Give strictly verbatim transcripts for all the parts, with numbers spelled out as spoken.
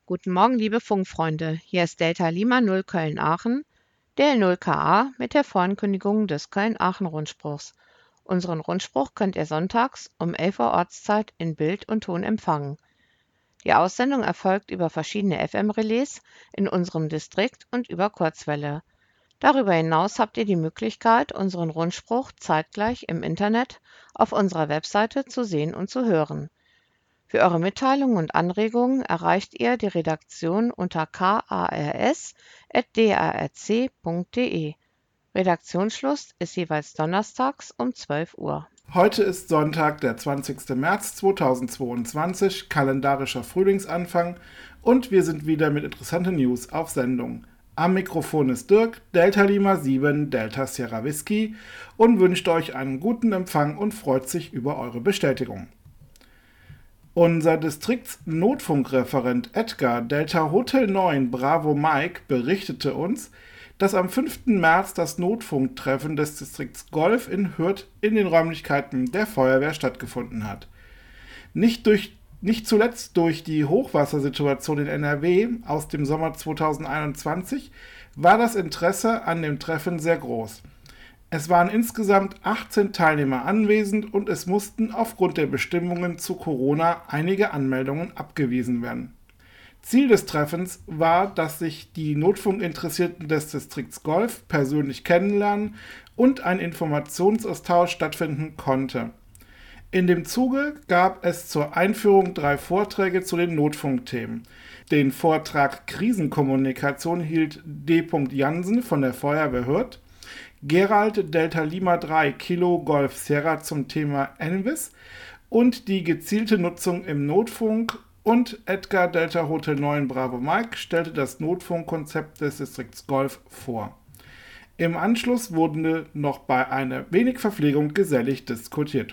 Guten Morgen, liebe Funkfreunde. Hier ist Delta Lima null Köln-Aachen, der L null K A mit der Vorankündigung des Köln-Aachen-Rundspruchs. Unseren Rundspruch könnt ihr sonntags um elf Uhr Ortszeit in Bild und Ton empfangen. Die Aussendung erfolgt über verschiedene F M-Relais in unserem Distrikt und über Kurzwelle. Darüber hinaus habt ihr die Möglichkeit, unseren Rundspruch zeitgleich im Internet auf unserer Webseite zu sehen und zu hören. Für eure Mitteilungen und Anregungen erreicht ihr die Redaktion unter kars at d a r c punkt d e. Redaktionsschluss ist jeweils donnerstags um zwölf Uhr. Heute ist Sonntag, der zwanzigster März zweitausendzweiundzwanzig, kalendarischer Frühlingsanfang, und wir sind wieder mit interessanten News auf Sendung. Am Mikrofon ist Dirk, Delta Lima sieben, Delta Sierra Whisky, und wünscht euch einen guten Empfang und freut sich über eure Bestätigung. Unser Distriktsnotfunkreferent Edgar Delta Hotel neun Bravo Mike berichtete uns, dass am fünften März das Notfunktreffen des Distrikts Golf in Hürth in den Räumlichkeiten der Feuerwehr stattgefunden hat. Nicht, durch, nicht zuletzt durch die Hochwassersituation in N R W aus dem Sommer zweitausendeinundzwanzig war das Interesse an dem Treffen sehr groß. Es waren insgesamt achtzehn Teilnehmer anwesend und es mussten aufgrund der Bestimmungen zu Corona einige Anmeldungen abgewiesen werden. Ziel des Treffens war, dass sich die Notfunkinteressierten des Distrikts Golf persönlich kennenlernen und ein Informationsaustausch stattfinden konnte. In dem Zuge gab es zur Einführung drei Vorträge zu den Notfunkthemen. Den Vortrag Krisenkommunikation hielt D. Jansen von der Feuerwehr Hürth, Gerald Delta Lima drei Kilo Golf Sierra zum Thema N W I S und die gezielte Nutzung im Notfunk, und Edgar Delta Hotel neun Bravo Mike stellte das Notfunkkonzept des Distrikts Golf vor. Im Anschluss wurde noch bei einer wenig Verpflegung gesellig diskutiert.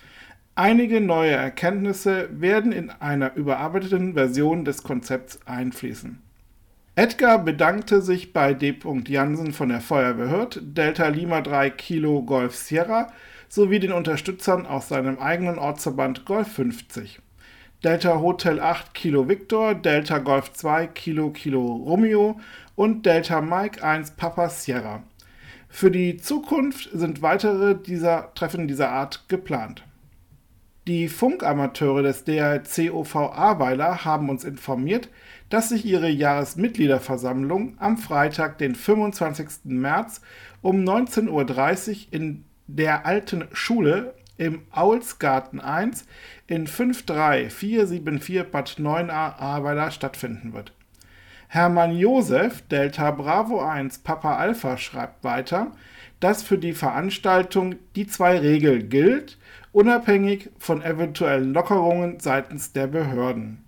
Einige neue Erkenntnisse werden in einer überarbeiteten Version des Konzepts einfließen. Edgar bedankte sich bei D. Jansen von der Feuerwehr Hürth, Delta Lima drei Kilo Golf Sierra sowie den Unterstützern aus seinem eigenen Ortsverband Golf fünfzig. Delta Hotel acht Kilo Victor, Delta Golf zwei Kilo Kilo Romeo und Delta Mike eins Papa Sierra. Für die Zukunft sind weitere dieser Treffen dieser Art geplant. Die Funkamateure des D A R C O V Ahrweiler haben uns informiert, dass sich ihre Jahresmitgliederversammlung am Freitag, den fünfundzwanzigsten März um neunzehn Uhr dreißig in der Alten Schule im Aulsgarten eins in fünf drei vier sieben vier Bad neun a Ahrweiler stattfinden wird. Hermann Josef, Delta Bravo eins Papa Alpha, schreibt weiter, dass für die Veranstaltung die Zwei-Regel gilt, unabhängig von eventuellen Lockerungen seitens der Behörden.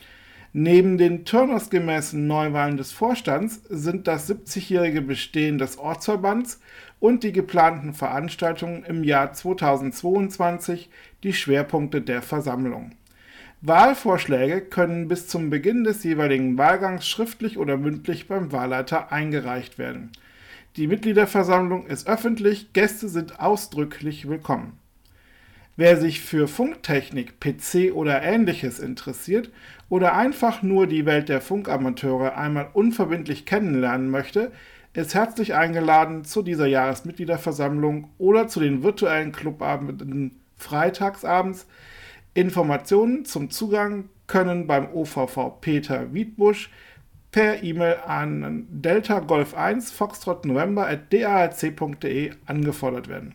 Neben den turnusgemäßen Neuwahlen des Vorstands sind das siebzigjährige Bestehen des Ortsverbands und die geplanten Veranstaltungen im Jahr zweitausendzweiundzwanzig die Schwerpunkte der Versammlung. Wahlvorschläge können bis zum Beginn des jeweiligen Wahlgangs schriftlich oder mündlich beim Wahlleiter eingereicht werden. Die Mitgliederversammlung ist öffentlich, Gäste sind ausdrücklich willkommen. Wer sich für Funktechnik, P C oder Ähnliches interessiert oder einfach nur die Welt der Funkamateure einmal unverbindlich kennenlernen möchte, ist herzlich eingeladen zu dieser Jahresmitgliederversammlung oder zu den virtuellen Clubabenden freitagsabends. Informationen zum Zugang können beim O V V Peter Wiedbusch per E-Mail an delta golf eins foxtrot november at d a r c punkt d e angefordert werden.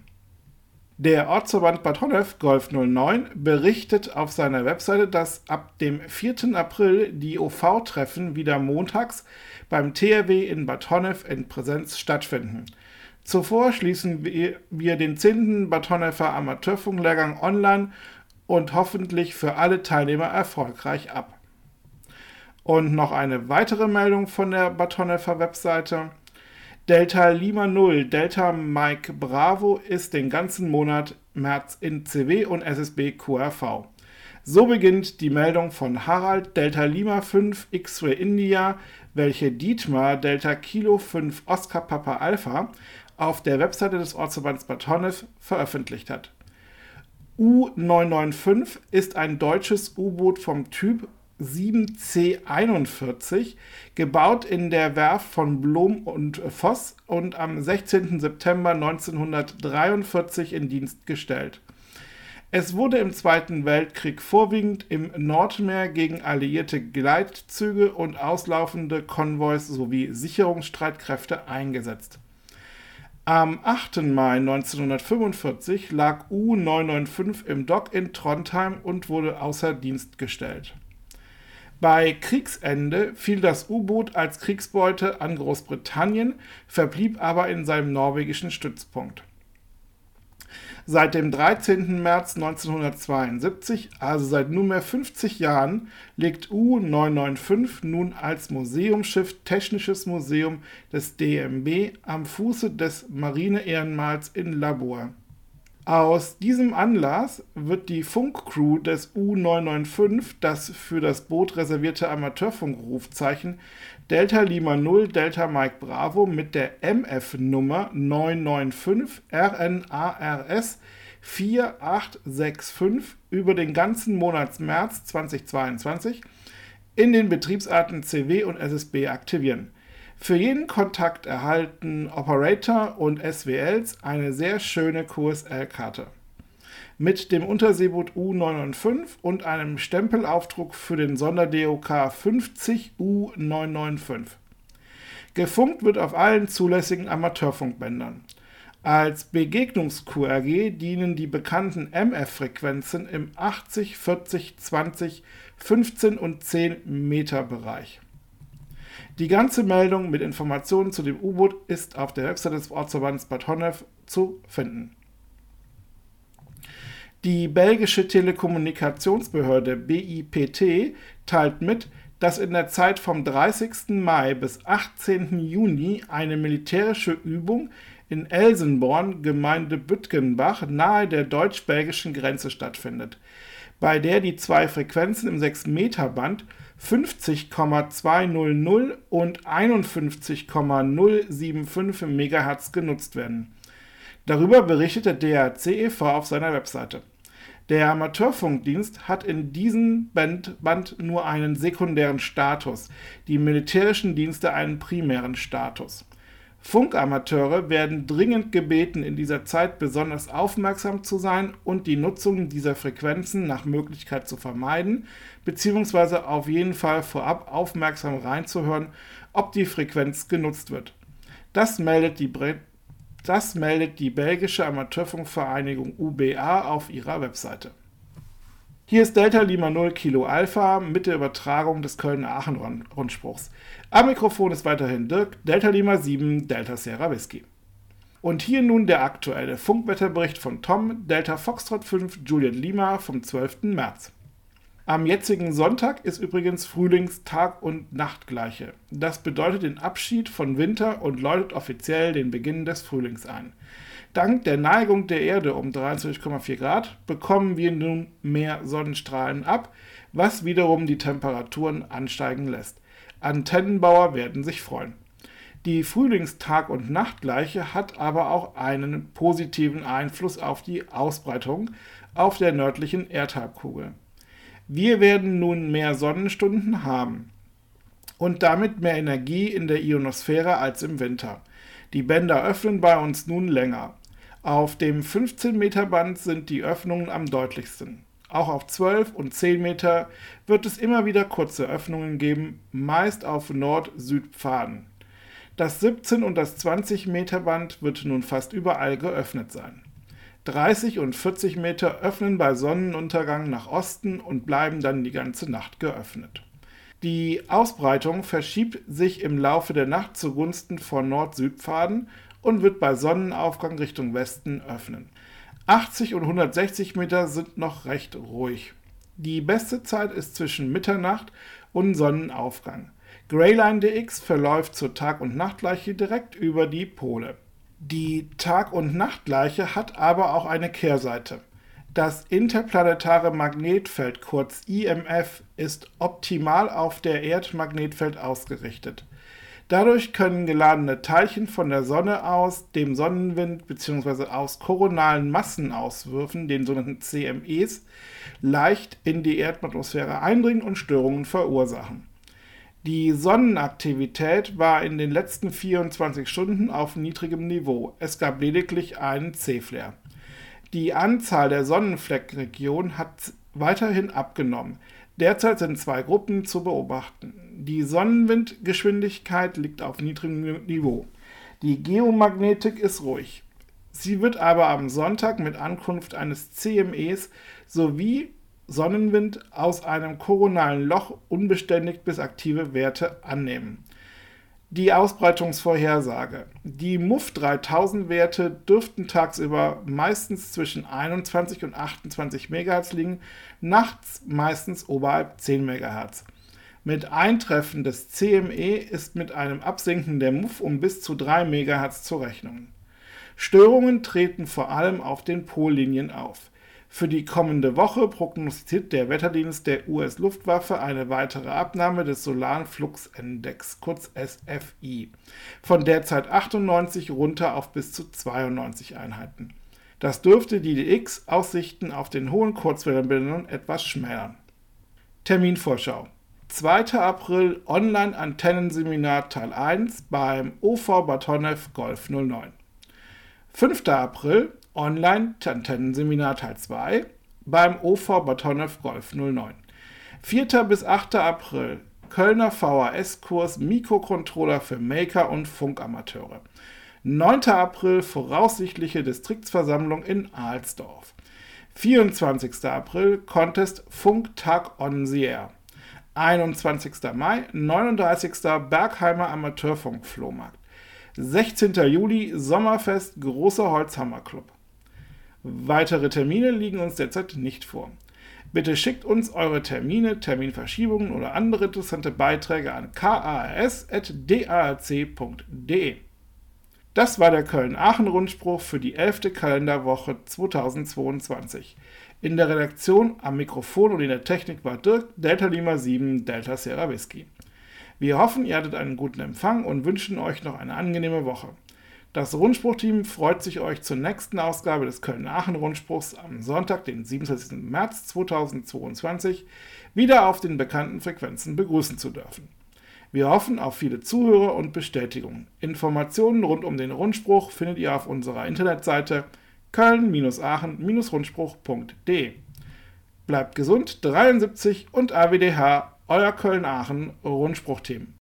Der Ortsverband Bad Honnef Golf null neun berichtet auf seiner Webseite, dass ab dem vierten April die O V-Treffen wieder montags beim T R W in Bad Honnef in Präsenz stattfinden. Zuvor schließen wir, wir den zehnten Bad Honnefer Amateurfunklehrgang online und hoffentlich für alle Teilnehmer erfolgreich ab. Und noch eine weitere Meldung von der Bad Honnefer Webseite. Delta Lima null Delta Mike Bravo ist den ganzen Monat März in C W und S S B Q R V. So beginnt die Meldung von Harald Delta Lima fünf X-Ray India, welche Dietmar Delta Kilo fünf Oscar Papa Alpha auf der Webseite des Ortsverbands Bad Honnef veröffentlicht hat. U neun neun fünf ist ein deutsches U-Boot vom Typ sieben C einundvierzig, gebaut in der Werft von Blom und Voss und am sechzehnten September neunzehnhundertdreiundvierzig in Dienst gestellt. Es wurde im Zweiten Weltkrieg vorwiegend im Nordmeer gegen alliierte Gleitzüge und auslaufende Konvois sowie Sicherungsstreitkräfte eingesetzt. Am achten Mai neunzehnhundertfünfundvierzig lag U neunhundertfünfundneunzig im Dock in Trondheim und wurde außer Dienst gestellt. Bei Kriegsende fiel das U-Boot als Kriegsbeute an Großbritannien, verblieb aber in seinem norwegischen Stützpunkt. Seit dem dreizehnten März neunzehnhundertzweiundsiebzig, also seit nunmehr fünfzig Jahren, liegt U neunhundertfünfundneunzig nun als Museumsschiff Technisches Museum des D M B am Fuße des Marine-Ehrenmals in Labour. Aus diesem Anlass wird die Funkcrew des U neunhundertfünfundneunzig das für das Boot reservierte Amateurfunkrufzeichen Delta Lima null Delta Mike Bravo mit der M F-Nummer neun neun fünf R N A R S vier acht sechs fünf über den ganzen Monat März zweitausendzweiundzwanzig in den Betriebsarten C W und S S B aktivieren. Für jeden Kontakt erhalten Operator und S W Ls eine sehr schöne Q S L-Karte. Mit dem Unterseeboot U neunhundertfünfundneunzig und einem Stempelaufdruck für den Sonder-D O K fünfzig U neunhundertfünfundneunzig. Gefunkt wird auf allen zulässigen Amateurfunkbändern. Als Begegnungs-Q R G dienen die bekannten M F-Frequenzen im achtzig, vierzig, zwanzig, fünfzehn und zehn Meter Bereich. Die ganze Meldung mit Informationen zu dem U-Boot ist auf der Website des Ortsverbands Bad Honnef zu finden. Die belgische Telekommunikationsbehörde B I P T teilt mit, dass in der Zeit vom dreißigsten Mai bis achtzehnten Juni eine militärische Übung in Elsenborn, Gemeinde Bütgenbach, nahe der deutsch-belgischen Grenze stattfindet, bei der die zwei Frequenzen im sechs Meter Band fünfzig Komma zweihundert und einundfünfzig Komma null fünfundsiebzig Megahertz genutzt werden. Darüber berichtet der D A C e V auf seiner Webseite. Der Amateurfunkdienst hat in diesem Band, Band nur einen sekundären Status, die militärischen Dienste einen primären Status. Funkamateure werden dringend gebeten, in dieser Zeit besonders aufmerksam zu sein und die Nutzung dieser Frequenzen nach Möglichkeit zu vermeiden, beziehungsweise auf jeden Fall vorab aufmerksam reinzuhören, ob die Frequenz genutzt wird. Das meldet die, Bre- das meldet die belgische Amateurfunkvereinigung U B A auf ihrer Webseite. Hier ist Delta Lima null Kilo Alpha mit der Übertragung des Köln-Aachen-Rundspruchs. Am Mikrofon ist weiterhin Dirk, Delta Lima sieben, Delta Sierra Whisky. Und hier nun der aktuelle Funkwetterbericht von Tom, Delta Foxtrot fünf, Juliet Lima vom zwölften März. Am jetzigen Sonntag ist übrigens Frühlingstag- und Nachtgleiche. Das bedeutet den Abschied von Winter und läutet offiziell den Beginn des Frühlings ein. Dank der Neigung der Erde um dreiundzwanzig Komma vier Grad bekommen wir nun mehr Sonnenstrahlen ab, was wiederum die Temperaturen ansteigen lässt. Antennenbauer werden sich freuen. Die Frühlingstag- und Nachtgleiche hat aber auch einen positiven Einfluss auf die Ausbreitung auf der nördlichen Erdhalbkugel. Wir werden nun mehr Sonnenstunden haben und damit mehr Energie in der Ionosphäre als im Winter. Die Bänder öffnen bei uns nun länger. Auf dem fünfzehn Meter Band sind die Öffnungen am deutlichsten. Auch auf zwölf und zehn Meter wird es immer wieder kurze Öffnungen geben, meist auf Nord-Süd-Pfaden. Das siebzehn und das zwanzig Meter Band wird nun fast überall geöffnet sein. dreißig und vierzig Meter öffnen bei Sonnenuntergang nach Osten und bleiben dann die ganze Nacht geöffnet. Die Ausbreitung verschiebt sich im Laufe der Nacht zugunsten von Nord-Süd-Pfaden und wird bei Sonnenaufgang Richtung Westen öffnen. achtzig und hundertsechzig Meter sind noch recht ruhig. Die beste Zeit ist zwischen Mitternacht und Sonnenaufgang. Greyline D X verläuft zur Tag- und Nachtgleiche direkt über die Pole. Die Tag- und Nachtgleiche hat aber auch eine Kehrseite. Das interplanetare Magnetfeld, kurz I M F, ist optimal auf der Erdmagnetfeld ausgerichtet. Dadurch können geladene Teilchen von der Sonne aus, dem Sonnenwind bzw. aus koronalen Massenauswürfen, den sogenannten C M Es, leicht in die Erdatmosphäre eindringen und Störungen verursachen. Die Sonnenaktivität war in den letzten vierundzwanzig Stunden auf niedrigem Niveau. Es gab lediglich einen C-Flare. Die Anzahl der Sonnenfleckregionen hat weiterhin abgenommen. Derzeit sind zwei Gruppen zu beobachten. Die Sonnenwindgeschwindigkeit liegt auf niedrigem Niveau. Die Geomagnetik ist ruhig. Sie wird aber am Sonntag mit Ankunft eines C M Es sowie Sonnenwind aus einem koronalen Loch unbeständig bis aktive Werte annehmen. Die Ausbreitungsvorhersage. Die M U F dreitausend Werte dürften tagsüber meistens zwischen einundzwanzig und achtundzwanzig Megahertz liegen, nachts meistens oberhalb zehn Megahertz. Mit Eintreffen des C M E ist mit einem Absinken der M U F um bis zu drei Megahertz zu rechnen. Störungen treten vor allem auf den Pollinien auf. Für die kommende Woche prognostiziert der Wetterdienst der U S-Luftwaffe eine weitere Abnahme des Solaren Fluxindex, kurz S F I, von derzeit achtundneunzig runter auf bis zu zweiundneunzig Einheiten. Das dürfte die D X-Aussichten auf den hohen Kurzwellenbildern etwas schmälern. Terminvorschau. zweiter April Online-Antennenseminar Teil eins beim O V Batonev Golf null neun. fünfter April Online-Antennenseminar Teil zwei beim O V Batonev Golf null neun. vierter bis achter April Kölner V H S-Kurs Mikrocontroller für Maker und Funkamateure. neunter April voraussichtliche Distriktsversammlung in Alsdorf. vierundzwanzigster April Contest Funktag on the Air. einundzwanzigster Mai neununddreißigster Bergheimer Amateurfunk-Flohmarkt. sechzehnter Juli Sommerfest Großer Holzhammer-Club. Weitere Termine liegen uns derzeit nicht vor. Bitte schickt uns eure Termine, Terminverschiebungen oder andere interessante Beiträge an k a r s at d a r c punkt d e. Das war der Köln-Aachen-Rundspruch für die elfte Kalenderwoche zweitausendzweiundzwanzig. In der Redaktion, am Mikrofon und in der Technik war Dirk, Delta Lima sieben, Delta Sierra Whisky. Wir hoffen, ihr hattet einen guten Empfang und wünschen euch noch eine angenehme Woche. Das Rundspruchteam freut sich, euch zur nächsten Ausgabe des Köln-Aachen-Rundspruchs am Sonntag, den siebenundzwanzigsten März zweitausendzweiundzwanzig, wieder auf den bekannten Frequenzen begrüßen zu dürfen. Wir hoffen auf viele Zuhörer und Bestätigungen. Informationen rund um den Rundspruch findet ihr auf unserer Internetseite köln aachen rundspruch punkt d e. Bleibt gesund, dreiundsiebzig und A W D H, euer Köln-Aachen Rundspruchteam.